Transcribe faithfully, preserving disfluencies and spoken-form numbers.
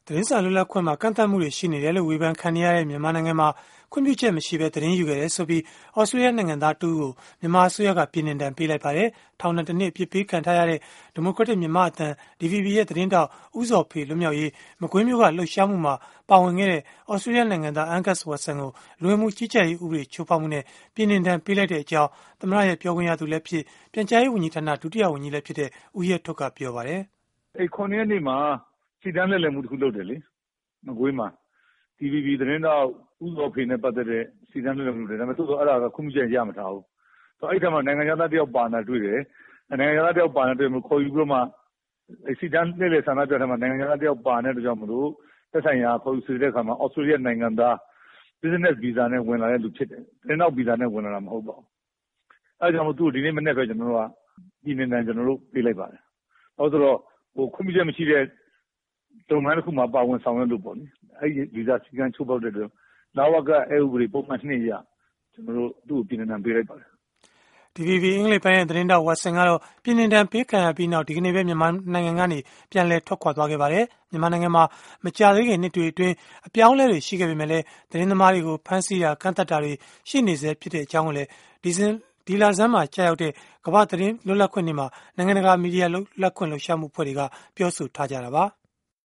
သတင်းစာလွတ်လပ်ခွင့်မှာကန့်သတ်မှုတွေရှိနေတယ်လို့ဝေဖန်ခံနေရတဲ့မြန်မာနိုင်ငံမှာခွင့်ပြုချက်မရှိဘဲသတင်းယူခဲ့တယ်ဆိုပြီးဩစတြေးလျနိုင်ငံသားတူကိုမြန်မာအစိုးရကပြည်နှင်ဒဏ်ပေးလိုက်ပါတယ်။ထောင်နဲ့တစ်နှစ်အပြစ်ပေးခံထားရတဲ့ဒီမိုကရက်တစ်မြန်မာအသံ ဒီ ဗီ ဘီ ရဲ့သတင်းတောက်ဦးစော်ဖေလွတ်မြောက်ရေးမကွေးမျိုးကလှုပ်ရှားမှုမှာပါဝင်ခဲ့တဲ့ဩစတြေးလျနိုင်ငံသား Angus Watson ကိုလူဝင်မှုကြီးကြပ်ရေးဥပဒေချိုးဖောက်မှုနဲ့ပြည်နှင်ဒဏ်ပေးလိုက်တဲ့အကြောင်းသမ္မတရဲ့ပြောခွင့်ရသူလည်းဖြစ်ပြန်ကြားရေးဝန်ကြီးဌာနဒုတိယဝန်ကြီးလည်းဖြစ်တဲ့ဦးရဲထွဋ်ကပြောပါတယ်။အဲ့ခုနှစ်ရက်နေ့မှာစီတန်းလက်လည်မှုတစ်ခုလုပ်တယ်လေမကွေးမှာ ဒီ ဗီ ဘီ သတင်းတောက်ဦးစော်ဖေနဲ့ပတ်သက်တဲ့စီတန်းလက်လည်မှုတွေဒါပေမဲ့သို့သောအဲ့ဒါကခွင့်ပြုချက်ရမထားဘူး။ဆိုအဲ့ထက်မှနိုင်ငံသားတယောက်ပါနေတာတွေ့တယ်။နိုင်ငံသားတယောက်ပါနေတွေ့မှခေါ်ယူပြီးမှစီတန်းလက်လည်ဆန္ဒပြတဲ့မှာနိုင်ငံသားတယောက်ပါနေတဲ့ကြောင့်မလို့သက်ဆိုင်ရာခေါ်ယူစစ်တဲ့အခါမှာဩစတြေးလျနိုင်ငံသား business visa နဲ့ဝင်လာတဲ့လူဖြစ်တယ်။သတင်းတောက် visa နဲ့ဝင်လာတာမဟုတ်ပါဘူး။အဲ့ကြောင့်မို့သူ့ဒီနေ့မနေ့ပဲကျွန်တော်တို့ကပြည်နှင်ဒဏ်ကျွန်တော်တို့ပေးလိုက်ပါတယ်။ဟုတ်ဆိုတော့ဟိုခွင့်ပြုချက်မရှိတဲ့လုပ်ငန်းတစ်ခုမှာပါဝင်ဆောင်ရွက်လို့ပေါ့လေ။အဲ့ဒီ visa စည်းကမ်းချိုးဖောက်တဲ့အတွက်လာဝကအဲဥပဒေပုံမှန်နှစ်ရကျွန်တော်တို့သူ့ကိုပြည်နှင်ဒဏ်ပေးလိုက်ပါတယ်။ဒီ ဗီ ဘီ အင်္ဂလိပ်ပိုင်းရဲ့သတင်းတောက်ဝတ်ဆင်ကတော့ပြည်နှင်ဒဏ်ပေးခံရပြီးနောက်ဒီကနေ့ပဲမြန်မာနိုင်ငံကနေပြန်လည်ထွက်ခွာသွားခဲ့ပါတယ်။မြန်မာနိုင်ငံမှာမကြာသေးခင်နှစ်တွေအတွင်းအပြောင်းအလဲတွေရှိခဲ့ပေမဲ့လည်းသတင်းသမားတွေကိုဖမ်းဆီးတာကန့်သတ်တာတွေရှိနေစေဖြစ်တဲ့အကြောင်းကိုလည်းဒီစဉ်ဒီလဆန်းမှာကြာရောက်တဲ့ကမ္ဘာသတင်းလွတ်လပ်ခွင့်နေ့မှာနိုင်ငံတကာမီဒီယာလွတ်လပ်ခွင့်လှုပ်ရှားမှုဖွဲ့တွေကပြောဆိုထားကြတာပါ။